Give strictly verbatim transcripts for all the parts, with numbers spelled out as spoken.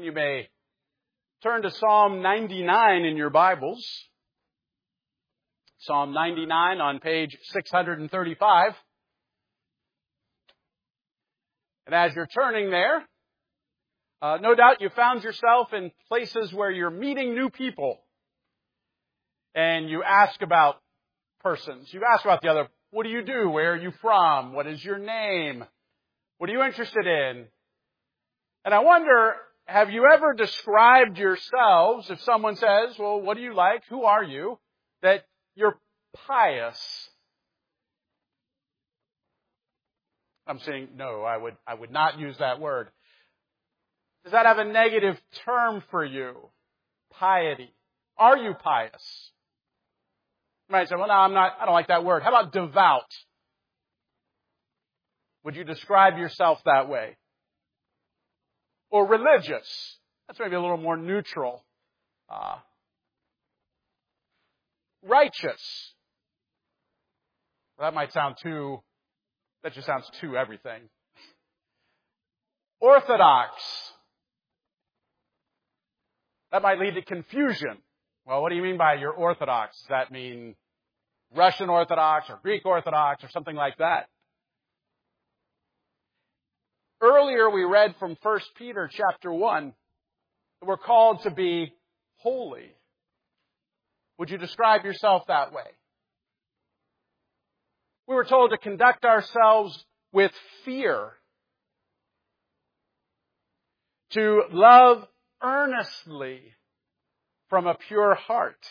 And you may turn to Psalm ninety-nine in your Bibles. Psalm ninety-nine on page six hundred thirty-five. And as you're turning there, uh, no doubt you found yourself in places where you're meeting new people. And you ask about persons. You ask about the other. What do you do? Where are you from? What is your name? What are you interested in? And I wonder, have you ever described yourselves, if someone says, well, what do you like? Who are you? That you're pious. I'm saying, no, I would, I would not use that word. Does that have a negative term for you? Piety. Are you pious? You might say, well, no, I'm not, I don't like that word. How about devout? Would you describe yourself that way? Or religious? That's maybe a little more neutral. Uh, righteous. Well, that might sound too, that just sounds too everything. Orthodox. That might lead to confusion. Well, what do you mean by you're Orthodox? Does that mean Russian Orthodox or Greek Orthodox or something like that? Earlier we read from First Peter chapter one that we're called to be holy. Would you describe yourself that way? We were told to conduct ourselves with fear, to love earnestly from a pure heart.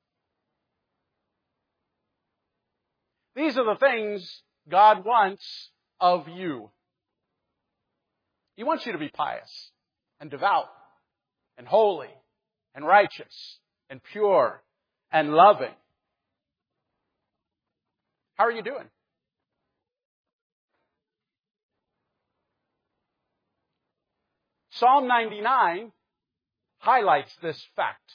These are the things God wants of you. He wants you to be pious and devout and holy and righteous and pure and loving. How are you doing? Psalm ninety-nine highlights this fact.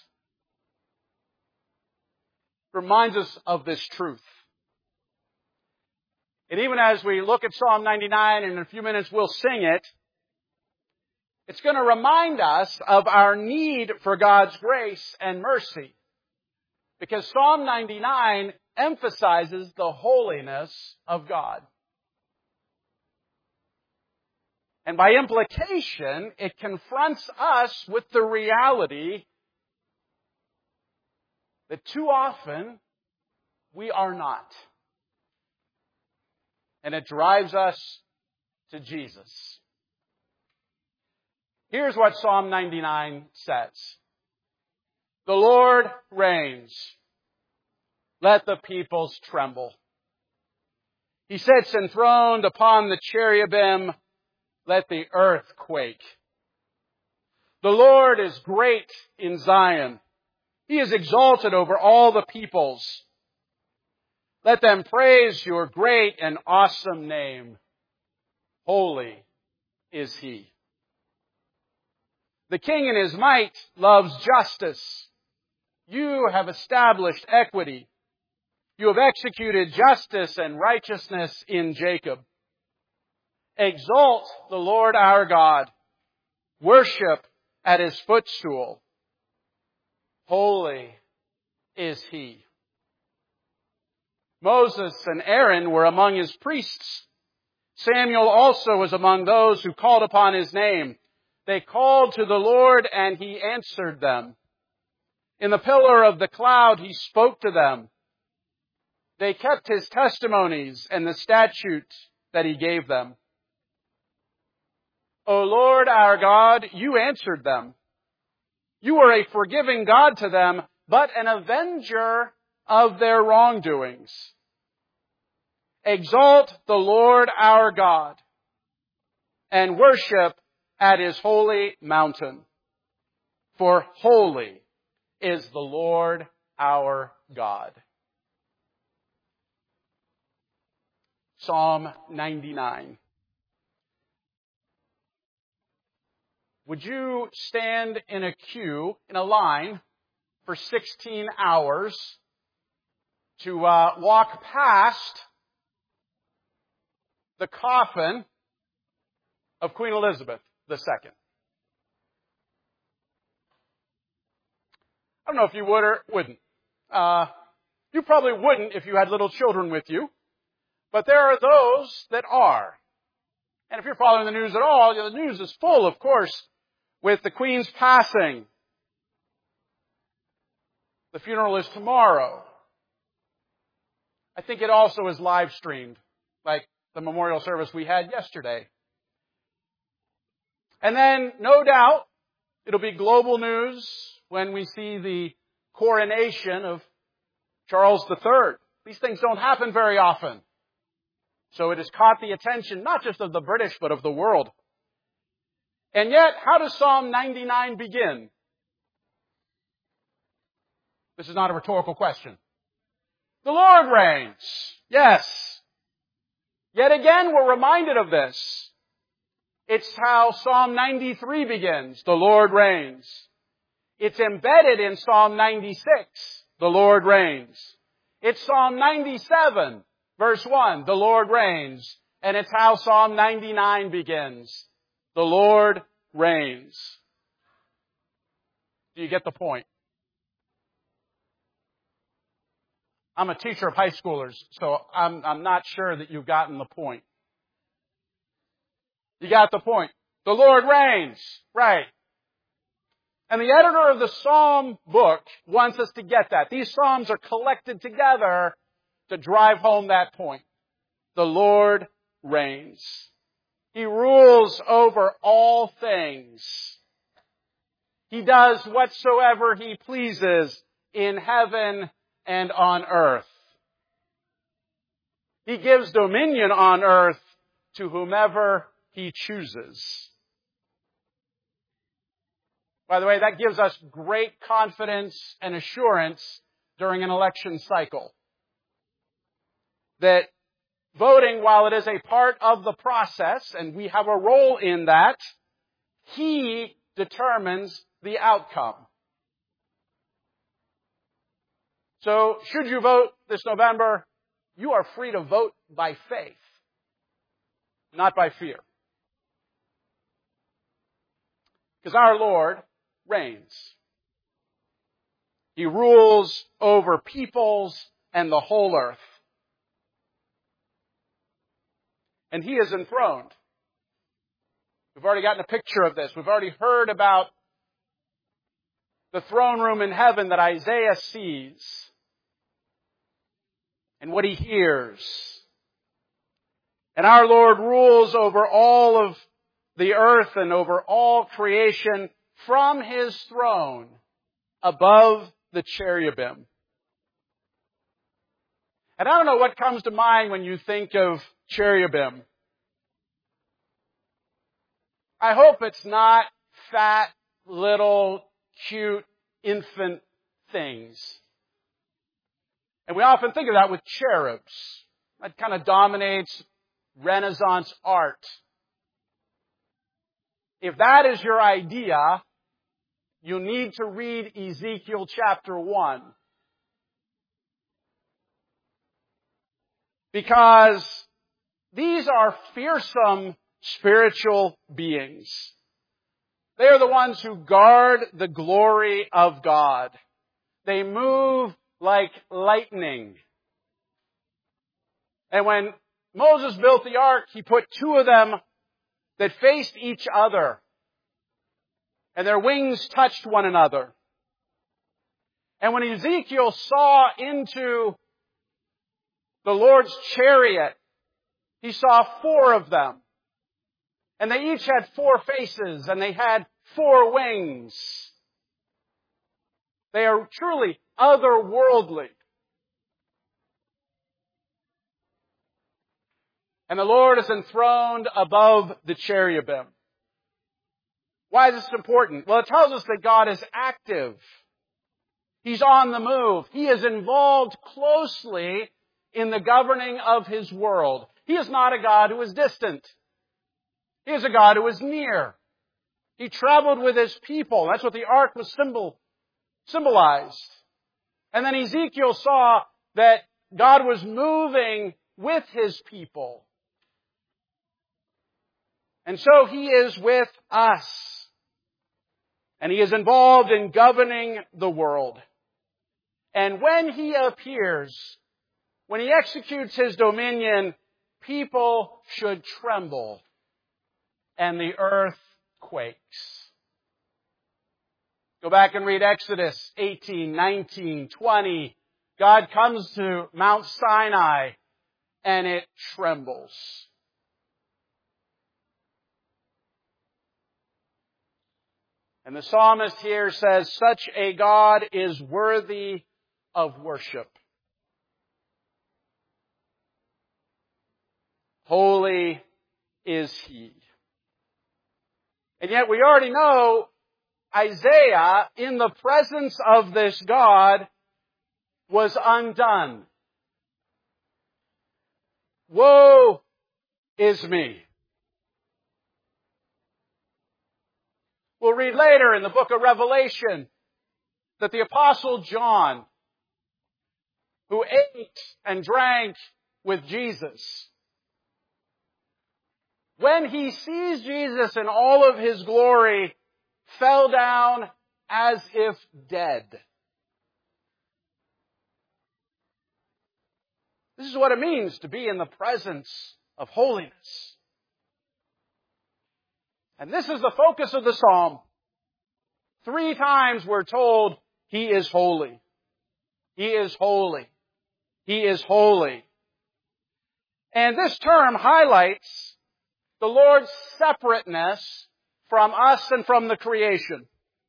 Reminds us of this truth. And even as we look at Psalm ninety-nine, and in a few minutes we'll sing it, it's going to remind us of our need for God's grace and mercy. Because Psalm ninety-nine emphasizes the holiness of God. And by implication, it confronts us with the reality that too often we are not. And it drives us to Jesus. Here's what Psalm ninety-nine says. The Lord reigns. Let the peoples tremble. He sits enthroned upon the cherubim. Let the earth quake. The Lord is great in Zion. He is exalted over all the peoples. Let them praise your great and awesome name. Holy is He. The King in His might loves justice. You have established equity. You have executed justice and righteousness in Jacob. Exalt the Lord our God. Worship at His footstool. Holy is He. Moses and Aaron were among His priests. Samuel also was among those who called upon His name. They called to the Lord and He answered them. In the pillar of the cloud He spoke to them. They kept His testimonies and the statutes that He gave them. O Lord our God, You answered them. You are a forgiving God to them, but an avenger of their wrongdoings. Exalt the Lord our God and worship at His holy mountain. For holy is the Lord our God. Psalm ninety-nine. Would you stand in a queue, in a line, for sixteen hours to uh, walk past the coffin of Queen Elizabeth the Second? don't know if you would or wouldn't. Uh, you probably wouldn't if you had little children with you. But there are those that are. And if you're following the news at all, the news is full, of course, with the Queen's passing. The funeral is tomorrow. I think it also is live streamed, like the memorial service we had yesterday. And then, no doubt, it'll be global news when we see the coronation of Charles the Third. These things don't happen very often. So it has caught the attention, not just of the British, but of the world. And yet, how does Psalm ninety-nine begin? This is not a rhetorical question. The Lord reigns. Yes. Yet again, we're reminded of this. It's how Psalm ninety-three begins. The Lord reigns. It's embedded in Psalm ninety-six. The Lord reigns. It's Psalm ninety-seven, verse one. The Lord reigns. And it's how Psalm ninety-nine begins. The Lord reigns. Do you get the point? I'm a teacher of high schoolers, so I'm, I'm not sure that you've gotten the point. You got the point. The Lord reigns. Right. And the editor of the Psalm book wants us to get that. These Psalms are collected together to drive home that point. The Lord reigns. He rules over all things. He does whatsoever He pleases in heaven and on earth. He gives dominion on earth to whomever He chooses. By the way, that gives us great confidence and assurance during an election cycle. That voting, while it is a part of the process, and we have a role in that, He determines the outcome. So, should you vote this November, you are free to vote by faith, not by fear. Because our Lord reigns. He rules over peoples and the whole earth. And He is enthroned. We've already gotten a picture of this. We've already heard about the throne room in heaven that Isaiah sees and what he hears. And our Lord rules over all of the earth and over all creation from His throne above the cherubim. And I don't know what comes to mind when you think of cherubim. I hope it's not fat, little, cute, infant things. And we often think of that with cherubs. That kind of dominates Renaissance art. If that is your idea, you need to read Ezekiel chapter one. Because these are fearsome spiritual beings. They are the ones who guard the glory of God. They move like lightning. And when Moses built the ark, he put two of them that faced each other. And their wings touched one another. And when Ezekiel saw into the Lord's chariot, he saw four of them. And they each had four faces, and they had four wings. They are truly otherworldly. And the Lord is enthroned above the cherubim. Why is this important? Well, it tells us that God is active. He's on the move. He is involved closely in the governing of His world. He is not a God who is distant. He is a God who is near. He traveled with His people. That's what the ark was symbol, symbolized. And then Ezekiel saw that God was moving with His people. And so He is with us. And He is involved in governing the world. And when He appears, when He executes His dominion, people should tremble and the earth quakes. Go back and read Exodus eighteen, nineteen, twenty. God comes to Mount Sinai and it trembles. And the psalmist here says, such a God is worthy of worship. Holy is He. And yet we already know Isaiah, in the presence of this God, was undone. Woe is me. We'll read later in the book of Revelation that the Apostle John, who ate and drank with Jesus, when he sees Jesus in all of His glory, fell down as if dead. This is what it means to be in the presence of holiness. And this is the focus of the psalm. Three times we're told He is holy. He is holy. He is holy. And this term highlights the Lord's separateness from us and from the creation.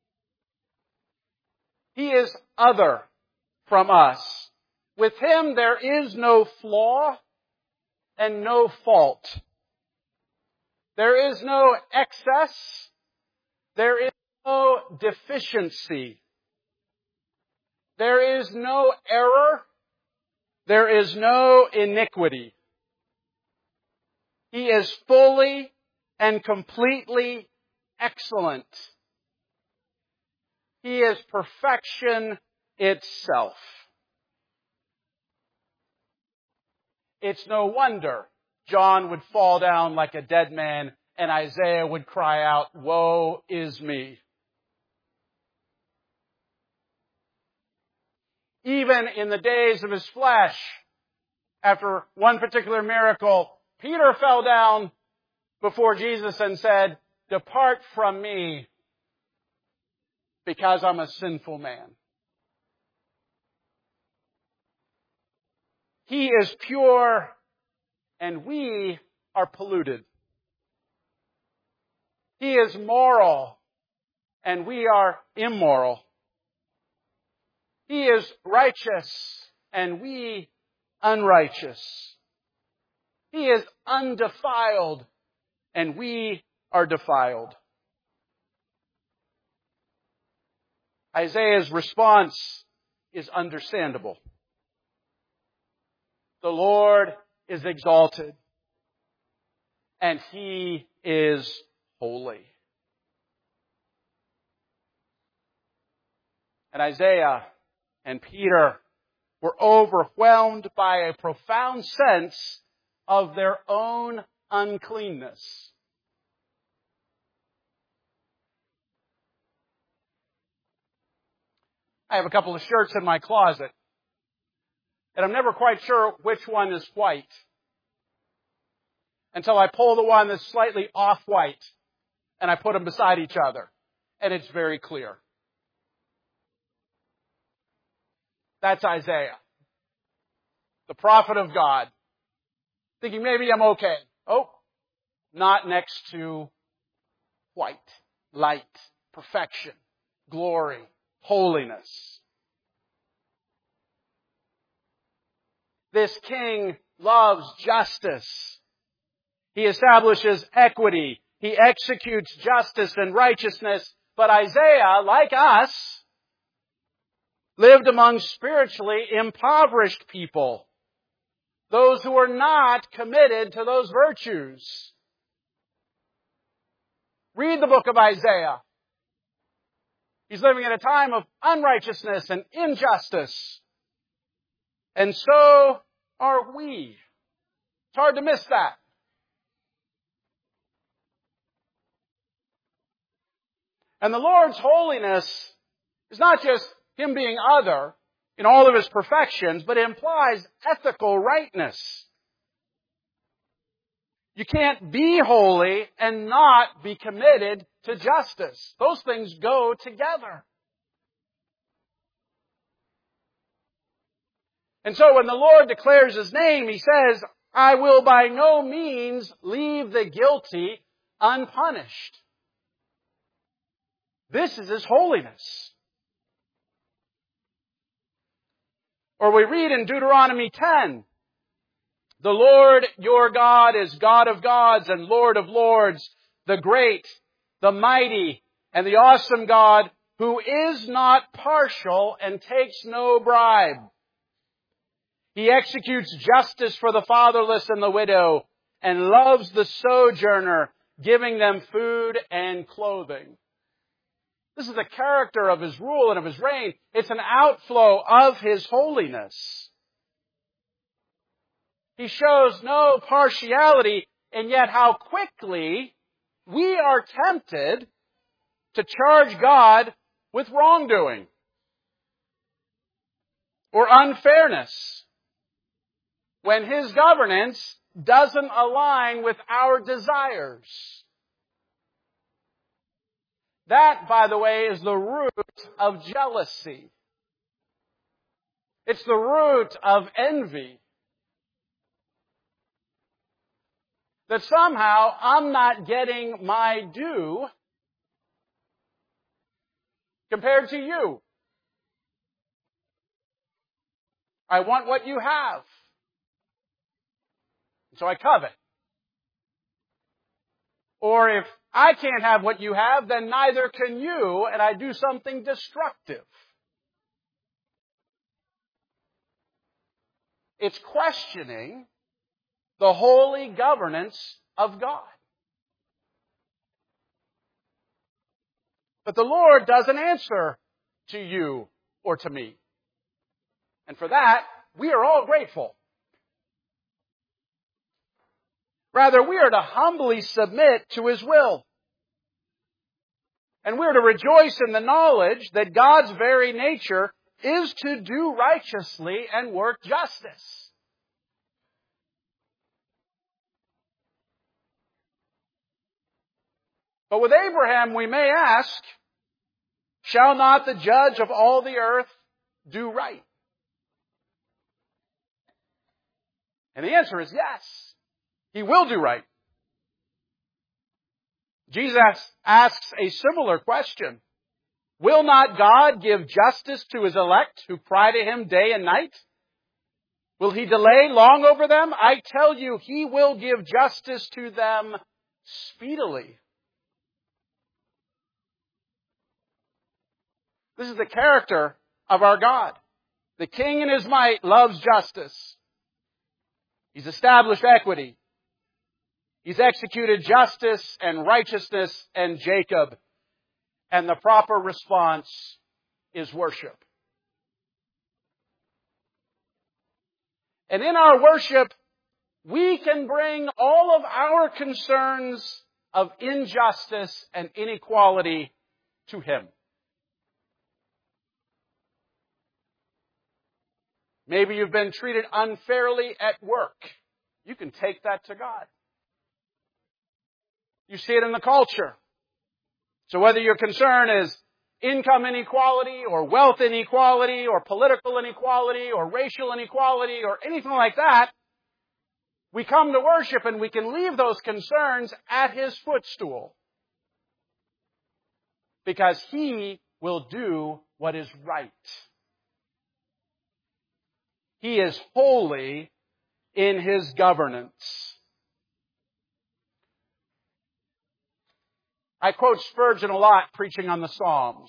He is other from us. With Him there is no flaw and no fault. There is no excess. There is no deficiency. There is no error. There is no iniquity. He is fully and completely excellent. He is perfection itself. It's no wonder John would fall down like a dead man and Isaiah would cry out, woe is me. Even in the days of his flesh, after one particular miracle, Peter fell down before Jesus and said, depart from me because I'm a sinful man. He is pure and we are polluted. He is moral and we are immoral. He is righteous and we unrighteous. He is undefiled and we are defiled. Isaiah's response is understandable. The Lord is exalted and He is holy. And Isaiah and Peter were overwhelmed by a profound sense of their own uncleanness. I have a couple of shirts in my closet, and I'm never quite sure which one is white until I pull the one that's slightly off-white and I put them beside each other, and it's very clear. That's Isaiah, the prophet of God, thinking maybe I'm okay. Oh, not next to white, light, perfection, glory, holiness. This king loves justice. He establishes equity. He executes justice and righteousness. But Isaiah, like us, lived among spiritually impoverished people. Those who were not committed to those virtues. Read the book of Isaiah. He's living at a time of unrighteousness and injustice. And so are we. It's hard to miss that. And the Lord's holiness is not just Him being other in all of His perfections, but it implies ethical rightness. You can't be holy and not be committed to justice. Those things go together. And so when the Lord declares His name, He says, I will by no means leave the guilty unpunished. This is His holiness. Or we read in Deuteronomy ten, the Lord your God is God of gods and Lord of lords, the great, the mighty, and the awesome God, who is not partial and takes no bribe. He executes justice for the fatherless and the widow, and loves the sojourner, giving them food and clothing. This is the character of His rule and of His reign. It's an outflow of His holiness. He shows no partiality, and yet how quickly we are tempted to charge God with wrongdoing or unfairness when His governance doesn't align with our desires. That, by the way, is the root of jealousy. It's the root of envy. That somehow I'm not getting my due compared to you. I want what you have. So I covet. Or if I can't have what you have, then neither can you, and I do something destructive. It's questioning the holy governance of God. But the Lord doesn't answer to you or to me. And for that, we are all grateful. Rather, we are to humbly submit to His will. And we are to rejoice in the knowledge that God's very nature is to do righteously and work justice. But with Abraham, we may ask, shall not the judge of all the earth do right? And the answer is yes. He will do right. Jesus asks a similar question. Will not God give justice to His elect who cry to Him day and night? Will He delay long over them? I tell you, He will give justice to them speedily. This is the character of our God. The King in His might loves justice. He's established equity. He's executed justice and righteousness in Jacob. And the proper response is worship. And in our worship, we can bring all of our concerns of injustice and inequality to Him. Maybe you've been treated unfairly at work. You can take that to God. You see it in the culture. So whether your concern is income inequality or wealth inequality or political inequality or racial inequality or anything like that, we come to worship and we can leave those concerns at His footstool. Because He will do what is right. He is holy in His governance. I quote Spurgeon a lot preaching on the Psalms.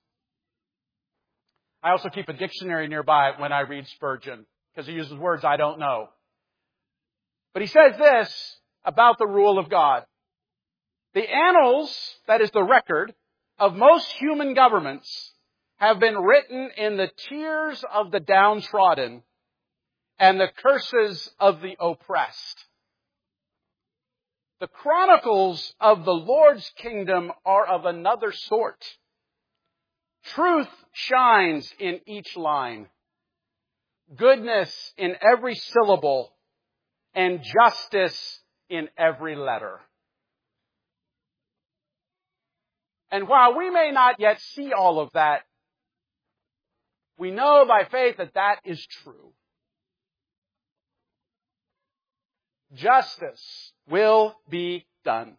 I also keep a dictionary nearby when I read Spurgeon because he uses words I don't know. But he says this about the rule of God. The annals, that is the record, of most human governments have been written in the tears of the downtrodden and the curses of the oppressed. The chronicles of the Lord's kingdom are of another sort. Truth shines in each line, goodness in every syllable, and justice in every letter. And while we may not yet see all of that, we know by faith that that is true. Justice will be done.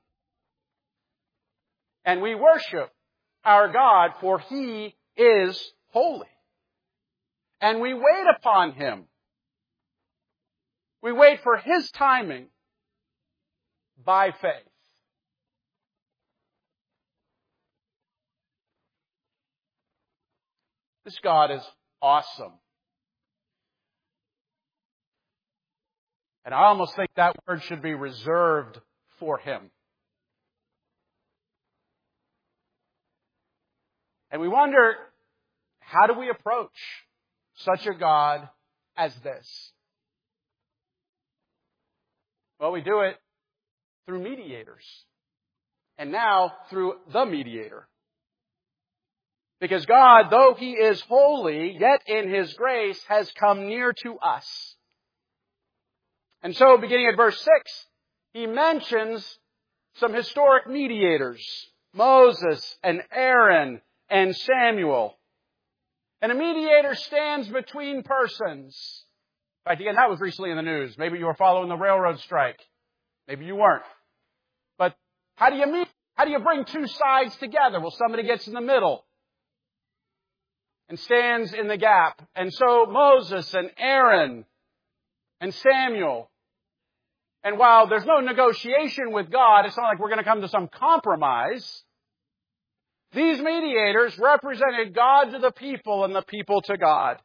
And we worship our God, for He is holy. And we wait upon Him. We wait for His timing by faith. This God is awesome. And I almost think that word should be reserved for Him. And we wonder, how do we approach such a God as this? Well, we do it through mediators. And now through the mediator. Because God, though He is holy, yet in His grace has come near to us. And so, beginning at verse six, He mentions some historic mediators, Moses and Aaron and Samuel. And a mediator stands between persons. In fact, again, that was recently in the news. Maybe you were following the railroad strike. Maybe you weren't. But how do you meet? How do you bring two sides together? Well, somebody gets in the middle and stands in the gap. And so Moses and Aaron and Samuel. And while there's no negotiation with God, it's not like we're going to come to some compromise. These mediators represented God to the people and the people to God.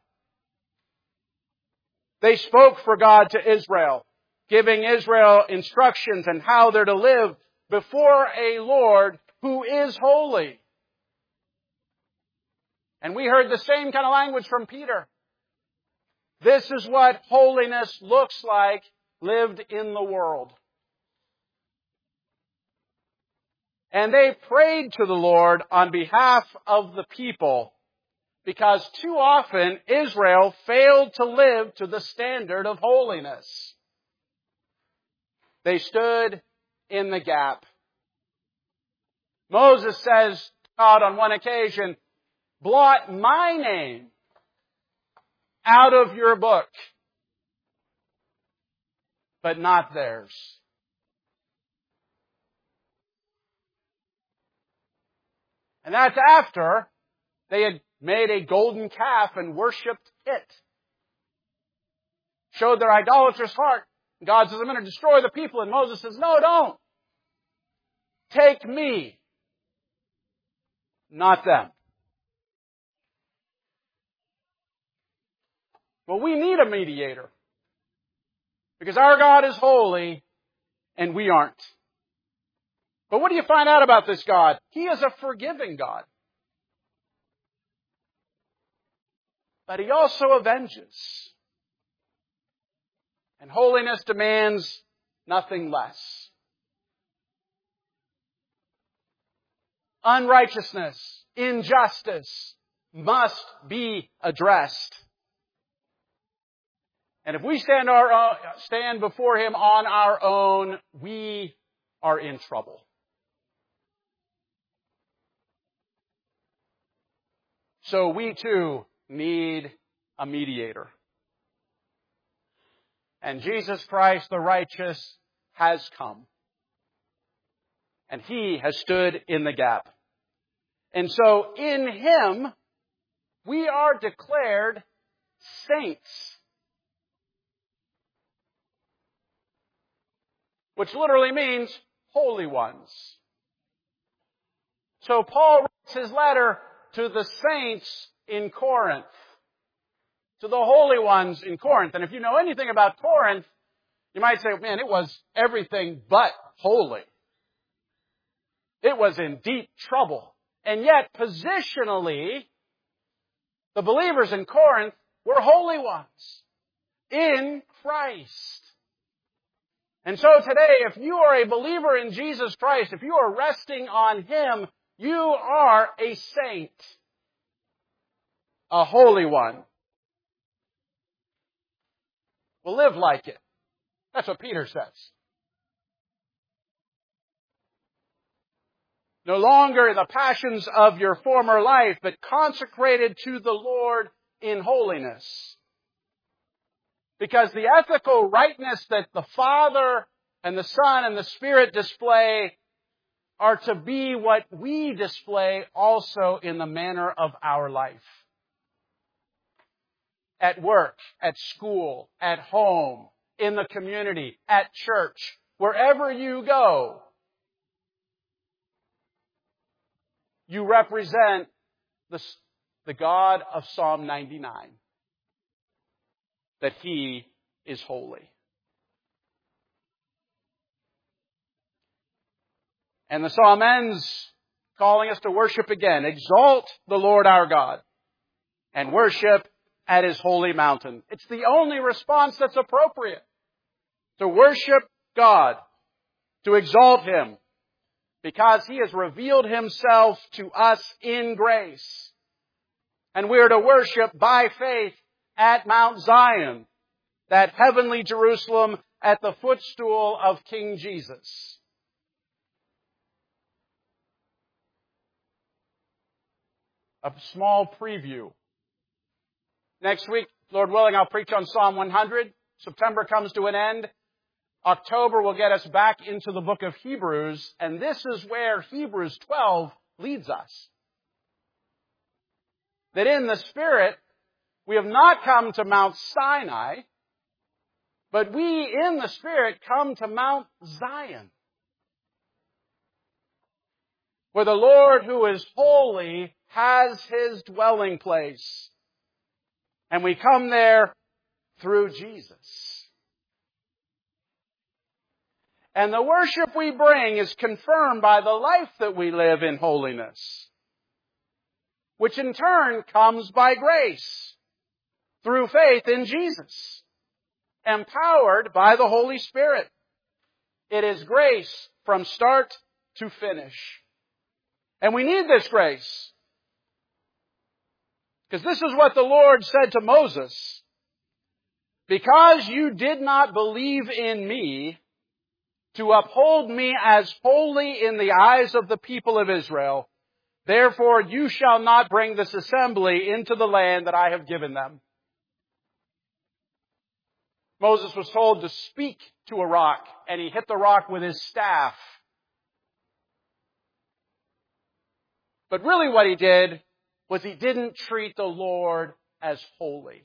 They spoke for God to Israel, giving Israel instructions on how they're to live before a Lord who is holy. And we heard the same kind of language from Peter. This is what holiness looks like lived in the world. And they prayed to the Lord on behalf of the people, because too often Israel failed to live to the standard of holiness. They stood in the gap. Moses says to God on one occasion, "Blot my name out of your book," but not theirs. And that's after they had made a golden calf and worshipped it. Showed their idolatrous heart. God says, "I'm going to destroy the people." And Moses says, "No, don't. Take me, not them." Well, we need a mediator. Because our God is holy and we aren't. But what do you find out about this God? He is a forgiving God. But He also avenges. And holiness demands nothing less. Unrighteousness, injustice must be addressed. And if we stand, our, uh, stand before Him on our own, we are in trouble. So we too need a mediator. And Jesus Christ, the righteous, has come. And He has stood in the gap. And so in Him, we are declared saints. Which literally means holy ones. So Paul writes his letter to the saints in Corinth. To the holy ones in Corinth. And if you know anything about Corinth, you might say, man, it was everything but holy. It was in deep trouble. And yet, positionally, the believers in Corinth were holy ones in Christ. And so today, if you are a believer in Jesus Christ, if you are resting on Him, you are a saint, a holy one. Well, live like it. That's what Peter says. No longer the passions of your former life, but consecrated to the Lord in holiness. Because the ethical rightness that the Father and the Son and the Spirit display are to be what we display also in the manner of our life. At work, at school, at home, in the community, at church, wherever you go, you represent the, the God of Psalm ninety-nine. That He is holy. And the psalm ends calling us to worship again. Exalt the Lord our God and worship at His holy mountain. It's the only response that's appropriate. To worship God, to exalt Him, because He has revealed Himself to us in grace. And we are to worship by faith at Mount Zion, that heavenly Jerusalem at the footstool of King Jesus. A small preview. Next week, Lord willing, I'll preach on Psalm one hundred. September comes to an end. October will get us back into the book of Hebrews, and this is where Hebrews twelve leads us. That in the Spirit, we have not come to Mount Sinai, but we in the Spirit come to Mount Zion, where the Lord who is holy has His dwelling place. And we come there through Jesus. And the worship we bring is confirmed by the life that we live in holiness, which in turn comes by grace, through faith in Jesus, empowered by the Holy Spirit. It is grace from start to finish. And we need this grace. Because this is what the Lord said to Moses. Because you did not believe in me to uphold me as holy in the eyes of the people of Israel, therefore you shall not bring this assembly into the land that I have given them. Moses was told to speak to a rock, and he hit the rock with his staff. But really what he did was he didn't treat the Lord as holy.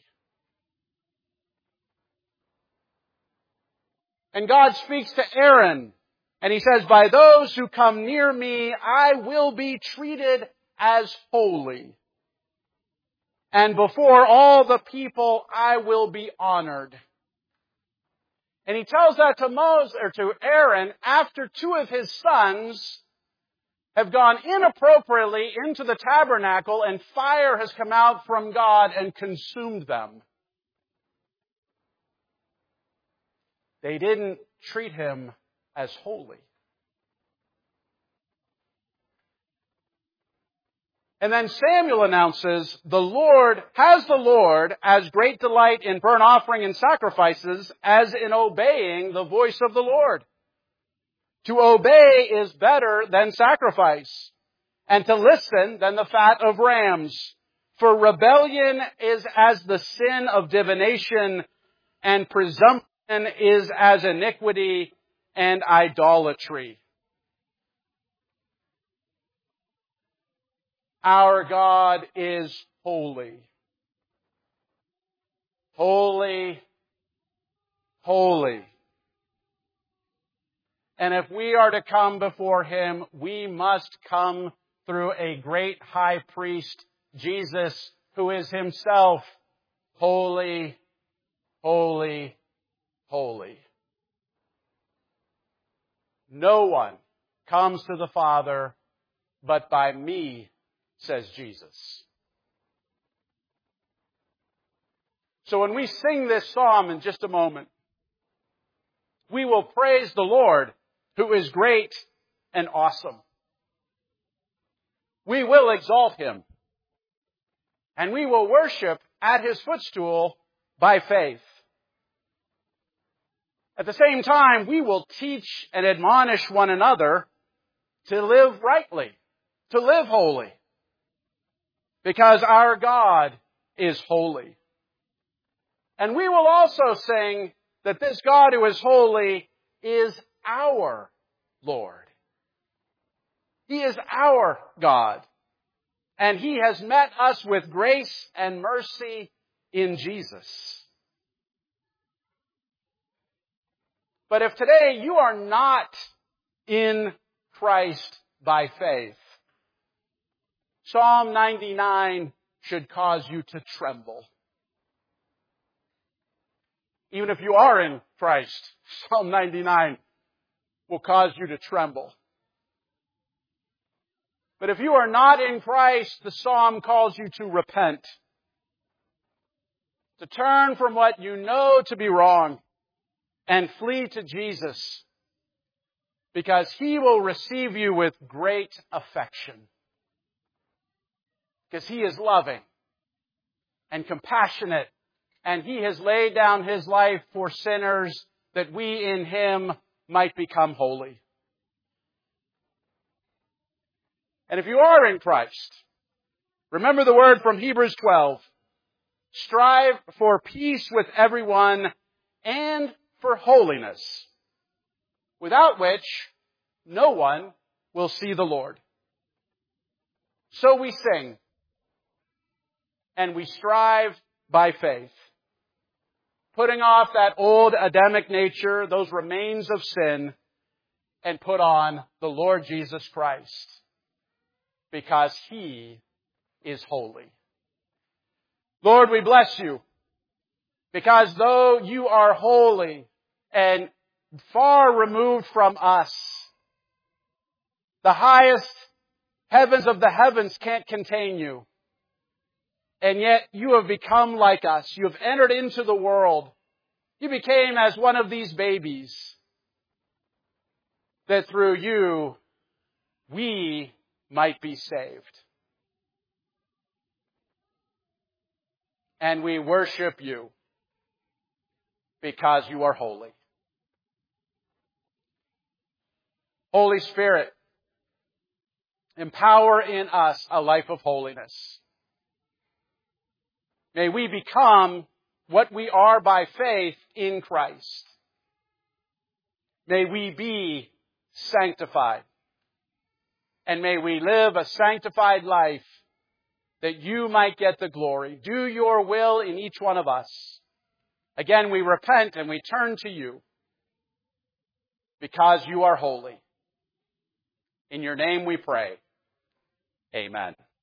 And God speaks to Aaron, and He says, by those who come near me, I will be treated as holy. And before all the people, I will be honored. And He tells that to Moses, or to Aaron, after two of his sons have gone inappropriately into the tabernacle, and fire has come out from God and consumed them. They didn't treat him as holy. And then Samuel announces, the Lord has the Lord as great delight in burnt offering and sacrifices as in obeying the voice of the Lord. To obey is better than sacrifice, and to listen than the fat of rams. For rebellion is as the sin of divination, and presumption is as iniquity and idolatry. Our God is holy. Holy, holy. And if we are to come before Him, we must come through a great high priest, Jesus, who is Himself holy, holy, holy. No one comes to the Father but by me, says Jesus. So when we sing this psalm in just a moment, We will praise the Lord, who is great and awesome. We will exalt him. And we will worship at his footstool by faith. At the same time, we will teach and admonish one another to live rightly, to live holy, because our God is holy. And we will also sing that this God who is holy is our Lord. He is our God. And he has met us with grace and mercy in Jesus. But if today you are not in Christ by faith, Psalm ninety-nine should cause you to tremble. Even if you are in Christ, Psalm ninety-nine will cause you to tremble. But if you are not in Christ, the psalm calls you to repent, to turn from what you know to be wrong and flee to Jesus, because he will receive you with great affection. Because he is loving and compassionate, and he has laid down his life for sinners that we in him might become holy. And if you are in Christ, remember the word from Hebrews twelve. Strive for peace with everyone and for holiness, without which no one will see the Lord. So we sing, and we strive by faith, putting off that old Adamic nature, those remains of sin, and put on the Lord Jesus Christ, because he is holy. Lord, we bless you, because though you are holy and far removed from us, the highest heavens of the heavens can't contain you. And yet you have become like us. You have entered into the world. You became as one of these babies, that through you we might be saved. And we worship you because you are holy. Holy Spirit, empower in us a life of holiness. May we become what we are by faith in Christ. May we be sanctified. And may we live a sanctified life that you might get the glory. Do your will in each one of us. Again, we repent and we turn to you because you are holy. In your name we pray. Amen.